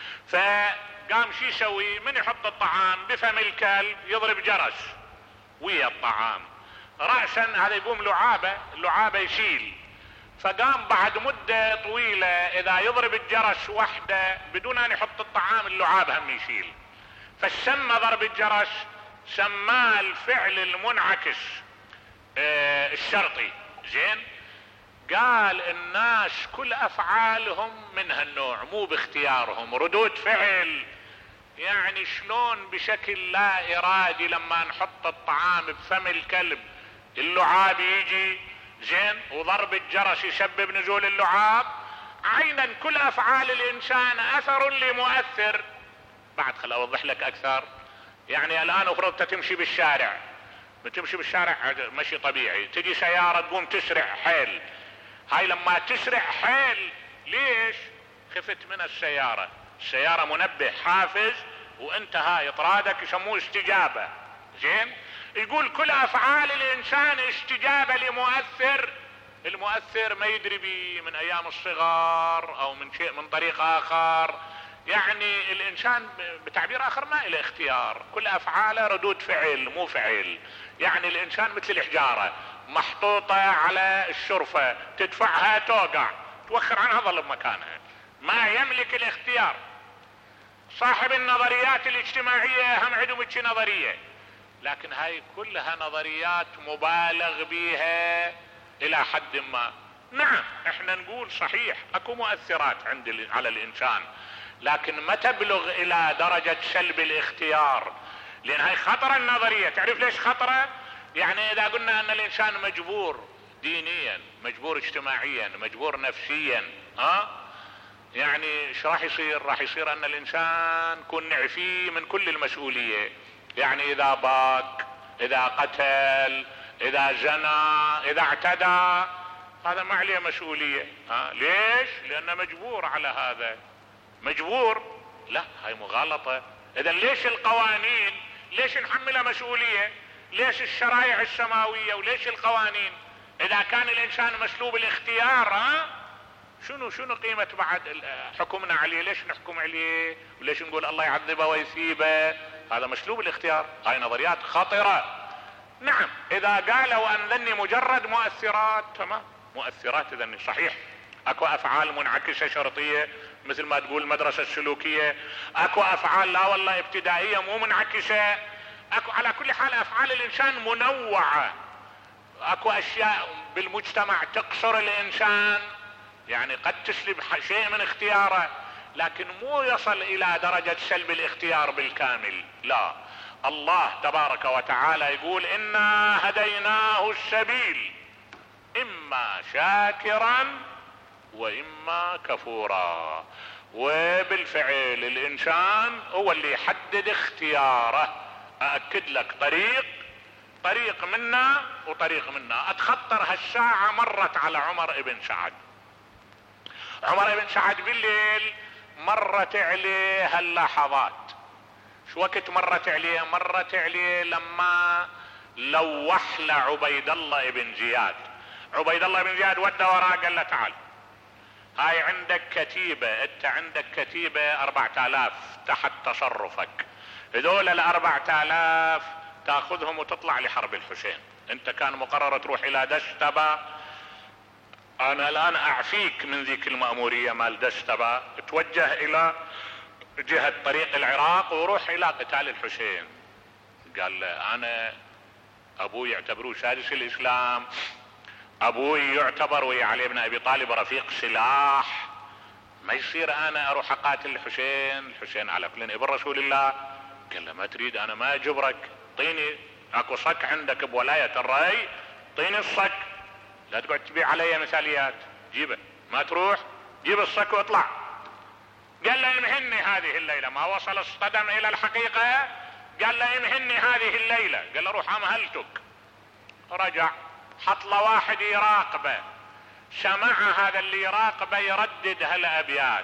فقام شي يسوي؟ من يحط الطعام بفم الكلب يضرب جرس ويا الطعام رأسا، هذا يقوم لعابه، اللعابه يشيل. فقام بعد مدة طويلة اذا يضرب الجرس وحده بدون ان يحط الطعام اللعاب هم يشيل. فسمى ضرب الجرس سماه الفعل المنعكس اه الشرطي. زين، قال الناس كل افعالهم من هالنوع، مو باختيارهم، ردود فعل. يعني شلون بشكل لا ارادي لما نحط الطعام بفم الكلب اللعاب يجي، زين، وضرب الجرس يسبب نزول اللعاب. عينا كل افعال الانسان اثر لمؤثر. بعد خل اوضح لك اكثر. يعني الان افرض تمشي بالشارع، بتمشي بالشارع مشي طبيعي، تجي سيارة تقوم تسرع حيل. هاي لما تسرع حيل ليش؟ خفت من السيارة، السيارة منبه حافز، وانت هاي اطرادك يسموه استجابة. زين، يقول كل افعال الانسان استجابة لمؤثر. المؤثر ما يدري بي من ايام الصغر او من شيء من طريق اخر. يعني الانسان بتعبير اخر ما له اختيار، كل افعاله ردود فعل مو فعل. يعني الانسان مثل الحجارة محطوطة على الشرفة، تدفعها توقع، توخر عنها ظل بمكانها، ما يملك الاختيار. صاحب النظريات الاجتماعية هم عندهم هيك نظرية، لكن هاي كلها نظريات مبالغ بيها الى حد ما. نعم احنا نقول صحيح اكو مؤثرات عند على الانسان، لكن ما تبلغ الى درجة سلب الاختيار، لان هاي خطرة النظرية. تعرف ليش خطرة؟ يعني اذا قلنا ان الانسان مجبور دينيا، مجبور اجتماعيا، مجبور نفسيا، ها يعني ايش راح يصير؟ راح يصير ان الانسان كن نعفيه من كل المسؤولية. يعني اذا باك، اذا قتل، اذا زنى، اذا اعتدى، هذا ما عليه مسؤولية. ها ليش؟ لانه مجبور على هذا. مجبور؟ لا، هاي مغالطة. اذا ليش القوانين؟ ليش نحملها مسؤولية؟ ليش الشرائع السماوية وليش القوانين؟ اذا كان الانسان مسلوب الاختيار، ها شنو شنو قيمة بعد حكمنا عليه؟ ليش نحكم عليه؟ وليش نقول الله يعذبه ويثيبه؟ هذا مسلوب الاختيار. هاي نظريات خطرة. نعم اذا قالوا ان ذني مجرد مؤثرات، تمام، مؤثرات ذني صحيح. اكو افعال منعكسة شرطية مثل ما تقول المدرسة السلوكية، اكو افعال لا والله ابتدائية مو منعكسة، اكو على كل حال افعال الانسان منوعة. اكو اشياء بالمجتمع تقصر الانسان، يعني قد تسلب شيء من اختياره، لكن مو يصل الى درجة سلب الاختيار بالكامل. لا، الله تبارك وتعالى يقول انا هديناه السبيل اما شاكرا واما كفورا. وبالفعل الانسان هو اللي يحدد اختياره. اأكد لك، طريق طريق منا وطريق منا. اتخطر هالساعة مرت على عمر ابن سعد. عمر ابن سعد بالليل مرت عليه هاللحظات. شو وقت مرت عليه؟ مرت عليه لما لوح لعبيد الله ابن زياد. عبيد الله ابن زياد ودى وراه قال له تعال، هاي عندك كتيبة، انت عندك كتيبة اربعة الاف تحت تصرفك، هذول الاربعة الاف تاخذهم وتطلع لحرب الحسين. انت كان مقرر تروح الى دشتبة، انا الان اعفيك من ذيك المأمورية مال دشتبة، توجه الى جهة طريق العراق وروح الى قتال الحسين. قال له انا ابوي يعتبروه سادس الاسلام، ابوي يعتبر ويا علي بن ابي طالب رفيق سلاح، ما يصير انا اروح اقاتل الحسين. الحسين على كل ابن رسول الله. قال له ما تريد انا ما اجبرك، طيني اكو صك عندك بولاية الرأي، طيني الصك، لا تقعد تبيع علي مثاليات، جيبه، ما تروح جيب الصك واطلع. قال له امهني هذه الليلة، ما وصل الصدم الى الحقيقة، قال له امهني هذه الليلة، قال له روح امهلتك. رجع حط له واحد يراقبه، سمع هذا اللي يراقبه يردد هالابيات: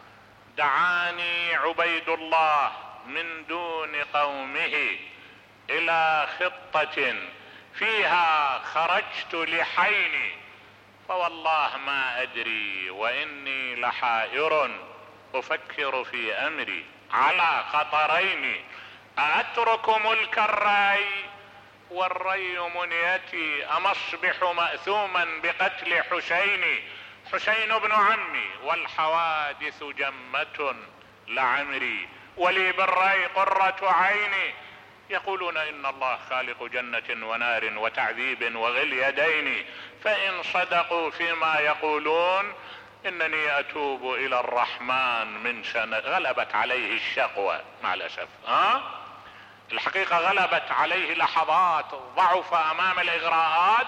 دعاني عبيد الله من دون قومه الى خطة فيها خرجت لحيني فوالله ما ادري واني لحائر افكر في امري على خطرين، أترك ملك الري والري منيتي، أم أصبح مأثوما بقتل حسين حسين بن عمي، والحوادث جمة لعمري ولي بالري قرة عيني. يقولون إن الله خالق جنة ونار وتعذيب وغل يدين، فإن صدقوا فيما يقولون إنني أتوب إلى الرحمن من سنة. غلبت عليه الشقوة مع الأسف، ها؟ الحقيقة غلبت عليه لحظات، ضعف أمام الإغراءات،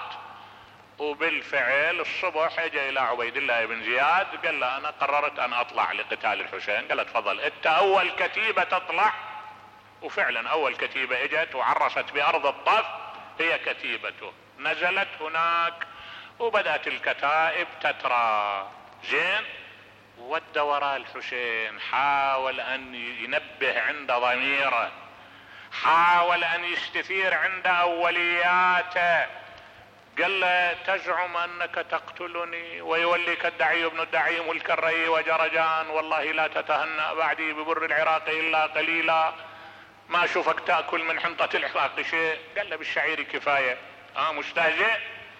وبالفعل الصبح اجى إلى عبيد الله بن زياد قال له أنا قررت أن أطلع لقتال الحسين. قال له تفضل أنت أول كتيبة تطلع. وفعلا أول كتيبة اجت وعرست بأرض الطف هي كتيبته، نزلت هناك وبدأت الكتائب تترى. زين، ود وراء الحسين، حاول ان ينبه عند ضميره، حاول ان يستثير عند اولياته. قال له تزعم انك تقتلني ويوليك الدعي ابن الدعي ملك الري وجرجان، والله لا تتهنأ بعدي ببر العراق الا قليلا، ما اشوفك تأكل من حنطة العراق شيء. قال له بالشعير كفاية، ها مستهزئ.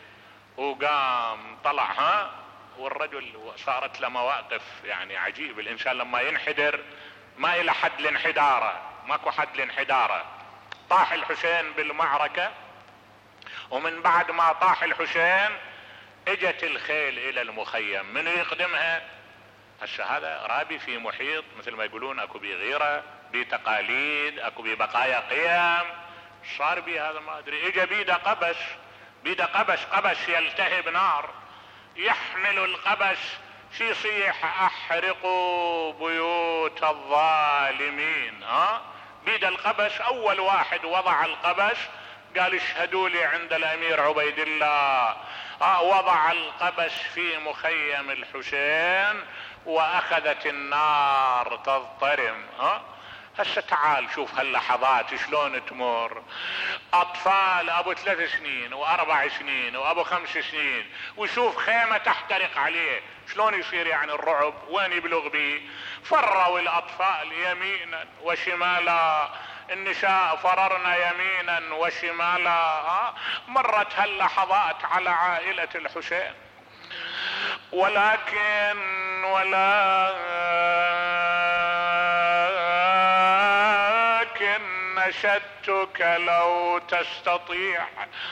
وقام طلع، ها، والرجل صارت له مواقف يعني عجيب. الانسان لما ينحدر ما الى حد لانحداره، ماكو حد لانحداره. طاح الحسين بالمعركة، ومن بعد ما طاح الحسين اجت الخيل الى المخيم. من يقدمها؟ هسه هذا رابي في محيط مثل ما يقولون، اكو بي غيرة، بي تقاليد، اكو بي بقايا قيم. صار بي هذا ما ادري. اجى بيده قبس، بيده قبس، قبس يلتهب نار، يحمل القبس شي يصيح احرقوا بيوت الظالمين. ها، بيد القبس. اول واحد وضع القبس قال اشهدوا لي عند الامير عبيد الله. ها، وضع القبس في مخيم الحسين واخذت النار تضطرم. ها، هسه تعال شوف هاللحظات شلون تمر. اطفال ابو ثلاث سنين واربع سنين وابو خمس سنين ويشوف خيمة تحترق عليه، شلون يصير يعني الرعب وين يبلغ به؟ فروا الاطفال يمينا وشمالا، النساء فررن يمينا وشمالا. مرت هاللحظات على عائلة الحسين، ولكن ولكن نشدتك لو تستطيع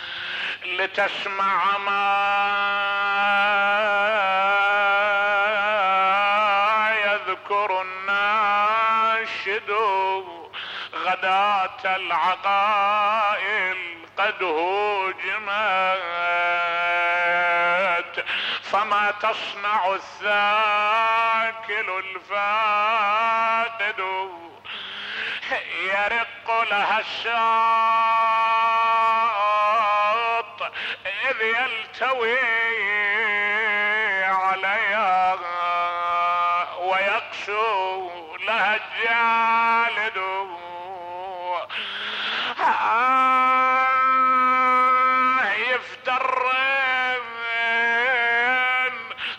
لتسمع ما يذكر الناشد. غداة العقائل قد هوجمت، فما تصنع الثاكل الفاقد. يرق لها الشاط إذ يلتوي عليها، ويقسو لها الجالد. آه يفترن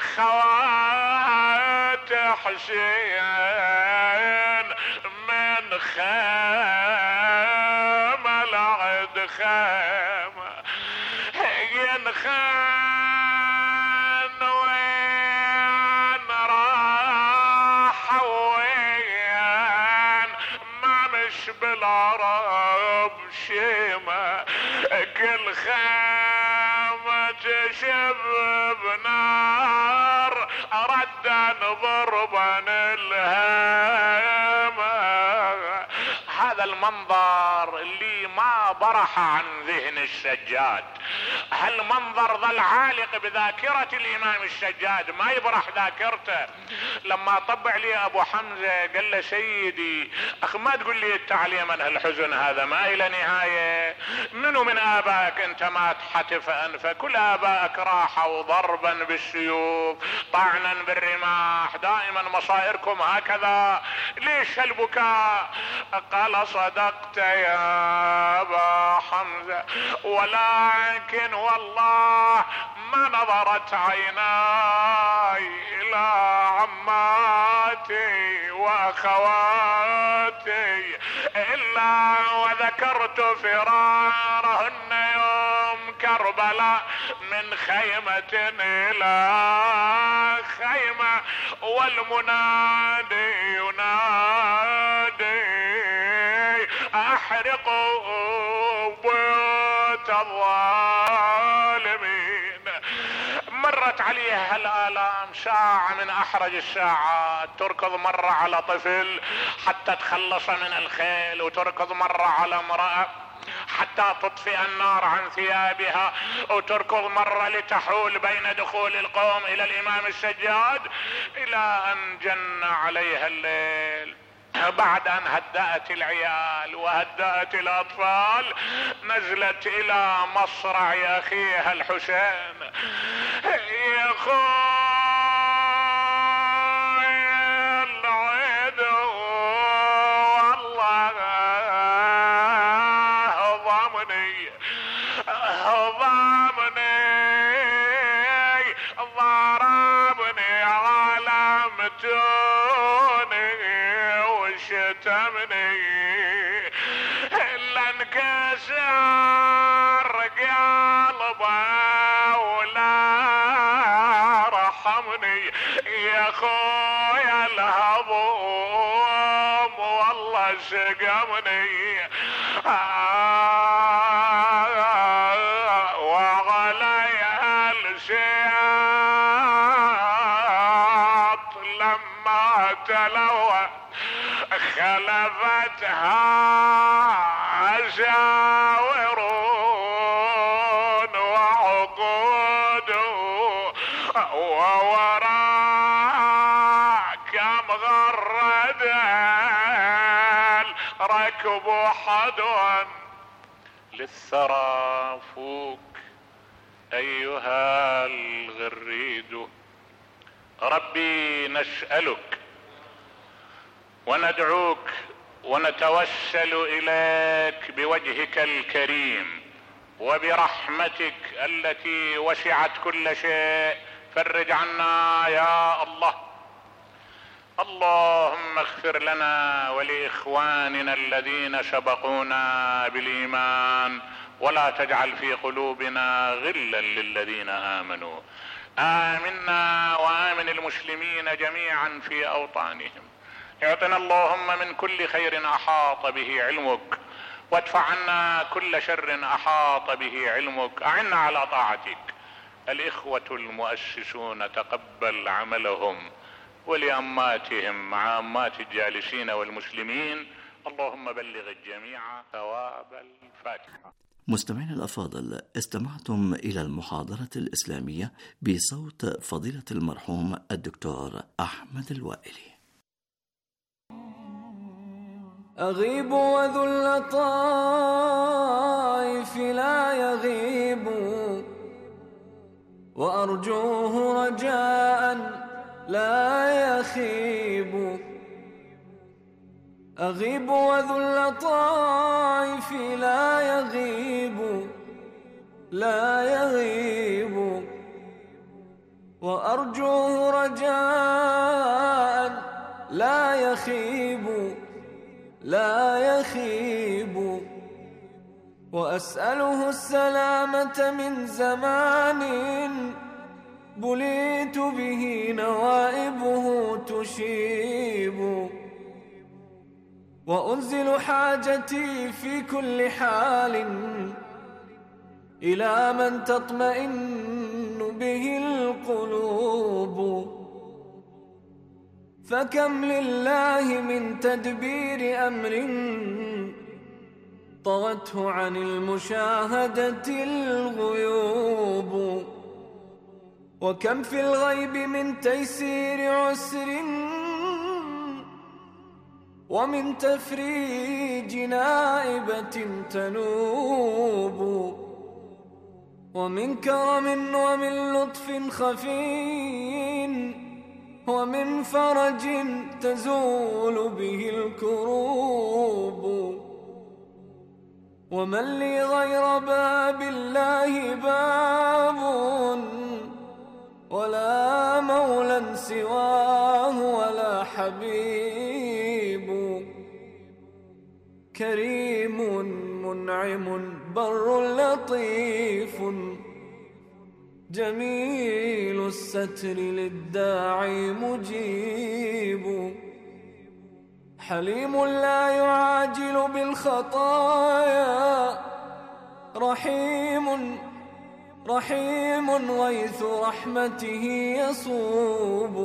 خوات حسين من خيمة لعد خيمة، ينخان وين راح وين ما مش بالعرب شيمة، كل خيمة تشب بنار ردا ضربا الهامة. هذا المنظر اللي ما برح عن ذهن السجاد، هالمنظر ظل عالق بذاكرة الامام السجاد، ما يبرح ذاكرته. لما طبع لي ابو حمزة قال له سيدي اخ ما تقول لي التعليم عن هالحزن هذا ما الى نهاية، منو من ابائك انت ما تحتف انفه؟ كل ابائك راحوا ضربا بالسيوف طعنا بالرماح، دائما مصائركم هكذا، ليش هالبكاء؟ قال صدقت يا ابا حمزة، ولكن والله ما نظرت عيناي إلى عماتي وأخواتي إلا وذكرت فرارهن يوم كربلاء من خيمة إلى خيمة، والمنادي ينادي أحرقوا بيوت الظالمين. مرت عليها الآلام ساعة من أحرج الساعات، تركض مرة على طفل حتى تخلص من الخيل، وتركض مرة على امرأة حتى تطفئ النار عن ثيابها، وتركض مرة لتحول بين دخول القوم إلى الإمام السجاد، إلى أن جن عليها الليل. بعد أن هدأت العيال وهدأت الأطفال، نزلت إلى مصرع أخيها الحسين. يا خوي العدو والله ضمني ضمني ضربني على متوني وشتمني، إلا انكسر قلبه ولا رحمني. يا خويا الهضوم والله سقمني، وغلي السياط لما تلوى خلفتها عشاورون وعقود، ووراء كم غرد الركب حدوا للثرى فوق أيها الغريد. ربي نسألك وندعوك ونتوسل إليك بوجهك الكريم وبرحمتك التي وسعت كل شيء، فرج عنا يا الله. اللهم اغفر لنا ولإخواننا الذين سبقونا بالإيمان، ولا تجعل في قلوبنا غلا للذين آمنوا. آمنا وآمن المسلمين جميعا في أوطانهم. اعطنا اللهم من كل خير أحاط به علمك، وادفع عنا كل شر أحاط به علمك. أعنا على طاعتك. الإخوة المؤسسون تقبل عملهم، ولأماتهم مع أمات الجالسين والمسلمين، اللهم بلغ الجميع ثواب الفاتحة. مستمعينا الأفاضل، استمعتم إلى المحاضرة الإسلامية بصوت فضيلة المرحوم الدكتور أحمد الوائلي. أغيب وذو اللطائف لا يغيب، وأرجوه رجاء لا يخيب. أغيب وذو اللطائف لا يغيب لا يغيب، وأرجوه رجاء لا يخيب لا يخيب. وأسأله السلامة من زمان بليت به نوائبه تشيب، وأنزل حاجتي في كل حال إلى من تطمئن به القلوب. فكم لله من تدبير أمر طوته عن المشاهدة الغيوب، وكم في الغيب من تيسير عسر ومن تفريج نائبة تنوب، ومن كرم ومن لطف خفي ومن فرج تزول به الكروب. ومن لي غير باب الله باب ولا مولى سواه ولا حبيب، كريم منعم بر لطيف، جميل الستر للداعي مجيب، حليم لا يعاجل بالخطايا، رحيم رحيم غيث رحمته يصوب.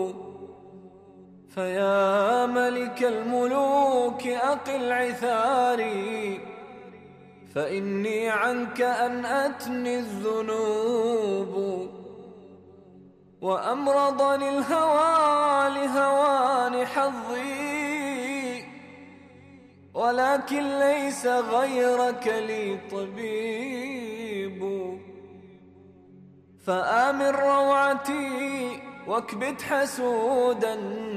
فيا ملك الملوك أقل عثاري، فإني عنك أنأتني الذنوب، وأمرضني الهوى لهوان حظي، ولكن ليس غيرك لي طبيب. فآمن روعتي واكبت حسودا،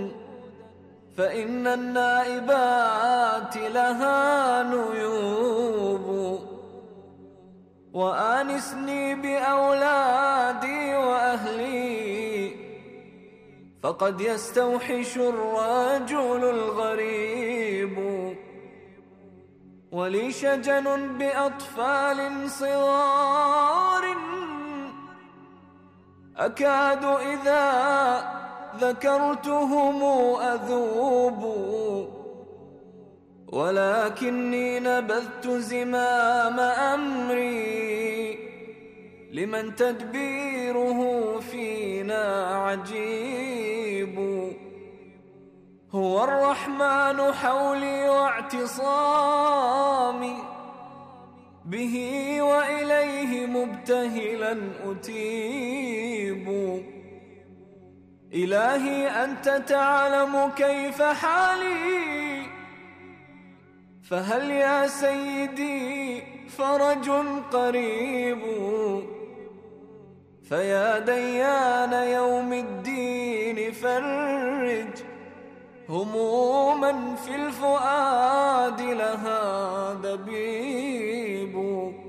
فإن النائبات لها نيوب، وآنسني بأولادي وأهلي، فقد يستوحش الرجل الغريب، ولي شجن بأطفال صغار، أكاد إذا ذكرتهم أذوب، ولكني نبذت زمام أمري لمن تدبيره فينا عجيب. هو الرحمن حولي واعتصامي، به وإليه مبتهلا أتيب. إلهي أنت تعلم كيف حالي، فهل يا سيدي فرج قريب. فيا ديان يوم الدين فرج هموما في الفؤاد لها دبيب.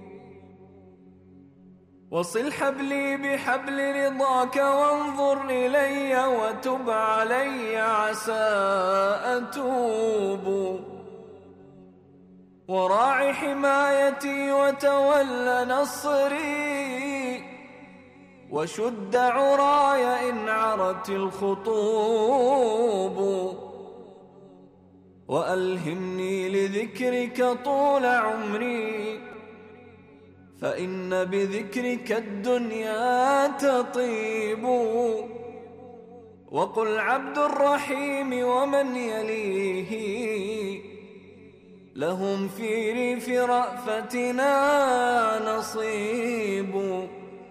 وصل حبلي بحبل رضاك وانظر إلي وتب علي عسى أتوب. وراعي حمايتي وتول نصري، وشد عراي إن عرت الخطوب. وألهمني لذكرك طول عمري، فإن بذكرك الدنيا تطيب. وقل عبد الرحيم ومن يليه، لهم في ريف رأفتنا نصيب.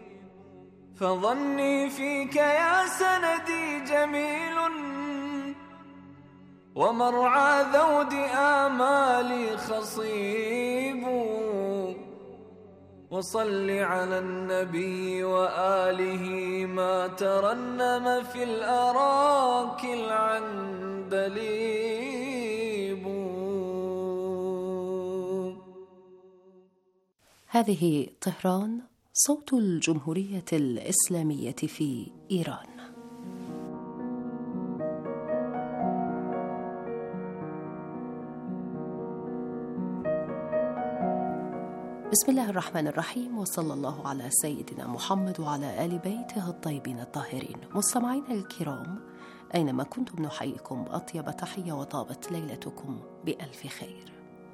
فظني فيك يا سندي جميل، ومرعى ذود آمالي خصيب. وصل على النبي وآله ما ترنم في الأراك العندليب. هذه طهران، صوت الجمهورية الإسلامية في إيران. بسم الله الرحمن الرحيم، وصلى الله على سيدنا محمد وعلى آل بيته الطيبين الطاهرين. مستمعينا الكرام، أينما كنتم نحييكم أطيب تحية، وطابت ليلتكم بألف خير.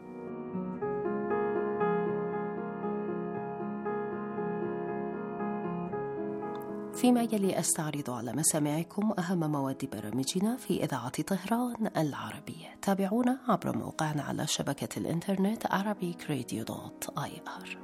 فيما يلي أستعرض على مسامعكم أهم مواد برامجنا في إذاعة طهران العربية. تابعونا عبر موقعنا على شبكة الإنترنت arabic radio dot i r.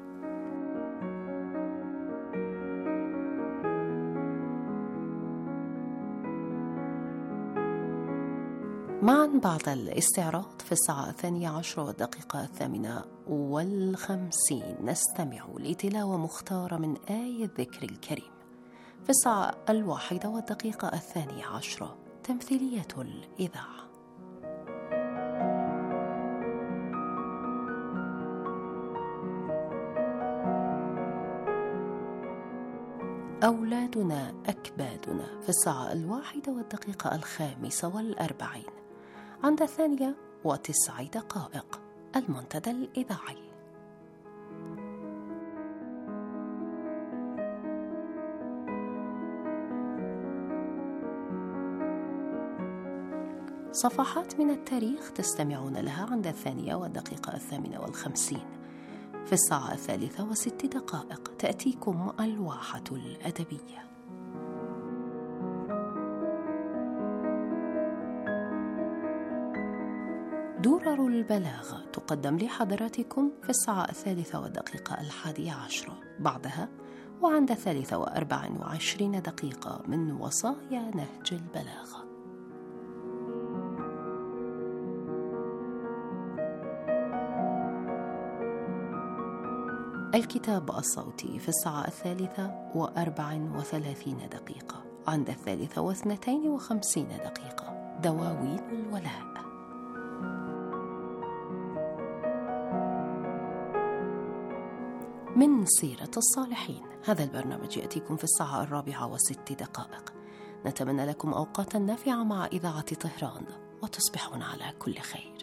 معا بعد الاستعراض في الساعة الثانية عشر والدقيقة الثامنة والخمسين نستمع لتلاوة مختارة من آية الذكر الكريم. في الساعة الواحدة والدقيقة الثانية عشرة تمثيلية الإذاعة. أولادنا أكبادنا في الساعة الواحدة والدقيقة الخامسة والأربعين، عند الثانية وتسع دقائق المنتدى الإذاعي. صفحات من التاريخ تستمعون لها عند الثانية والدقيقة الثامنة والخمسين. في الساعة الثالثة وست دقائق تأتيكم الواحة الأدبية. درر البلاغ تقدم لحضراتكم في الساعة الثالثة والدقيقة الحادية عشرة. بعدها وعند الثالثة وأربع وعشرين دقيقة من وصايا نهج البلاغ. الكتاب الصوتي في الساعة الثالثة وأربع وثلاثين دقيقة. عند الثالثة واثنتين وخمسين دقيقة دواوين الولاء. من سيرة الصالحين، هذا البرنامج يأتيكم في الساعة الرابعة وست دقائق. نتمنى لكم أوقاتا نافعة مع إذاعة طهران، وتصبحون على كل خير.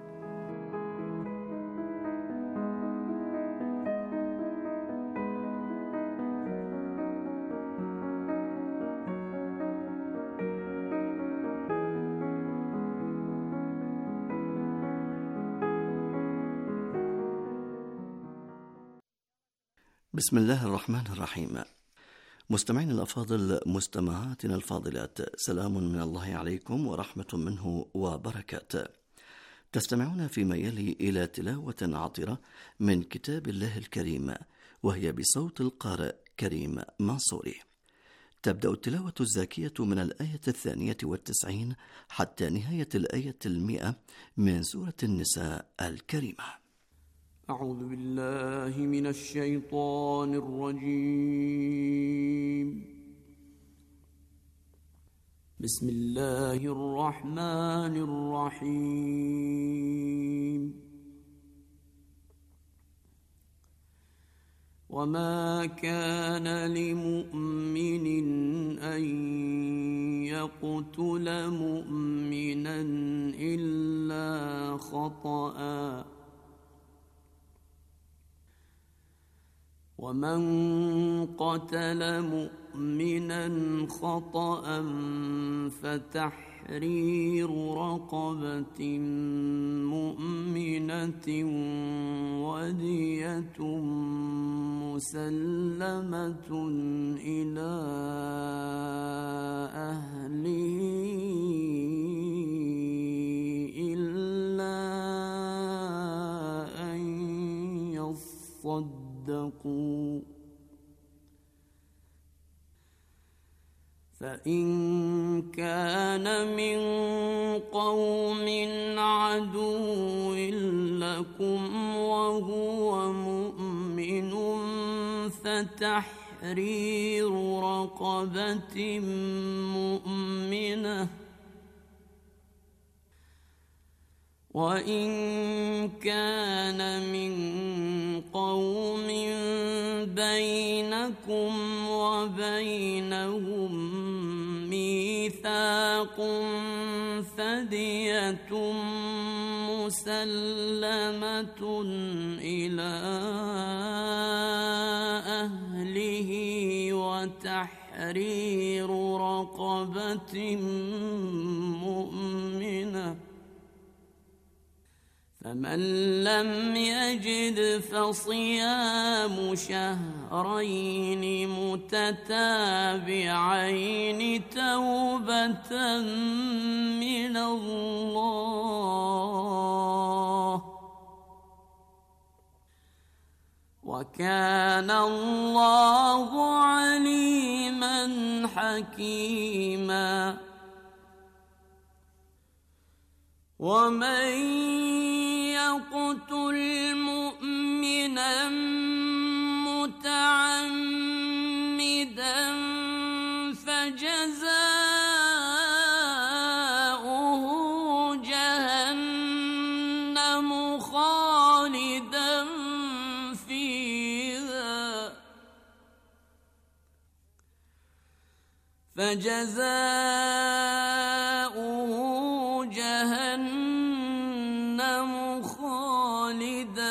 بسم الله الرحمن الرحيم. مستمعين الأفاضل، مستمعاتنا الفاضلات، سلام من الله عليكم ورحمة منه وبركاته. تستمعون فيما يلي إلى تلاوة عطرة من كتاب الله الكريم، وهي بصوت القارئ كريم منصوري. تبدأ التلاوة الزاكية من الآية الثانية والتسعين حتى نهاية الآية المئة من سورة النساء الكريمة. أعوذ بالله من الشيطان الرجيم. بسم الله الرحمن الرحيم. وما كان لمؤمن أن يقتل مؤمنا إلا خطأ، ومن قتل مؤمنا خطأ فتحرير رقبة مؤمنة ودية مسلمة إلى أهله إلا أن يصدقوا، فإن كان من قوم عدو لكم وهو مؤمن فتحرير رقبة مؤمنة، وإن كان من قوم بينكم وبينهم ميثاق فدية مسلمة إلى أهله وتحرير رقبة مؤمنة، فمن لم يجد فصيام شهرين متتابعين توبة من الله، وكان الله عليما حكيما. ومن يقتل مؤمنا متعمدا فجزاؤه جهنم خالدا فيها فجزاء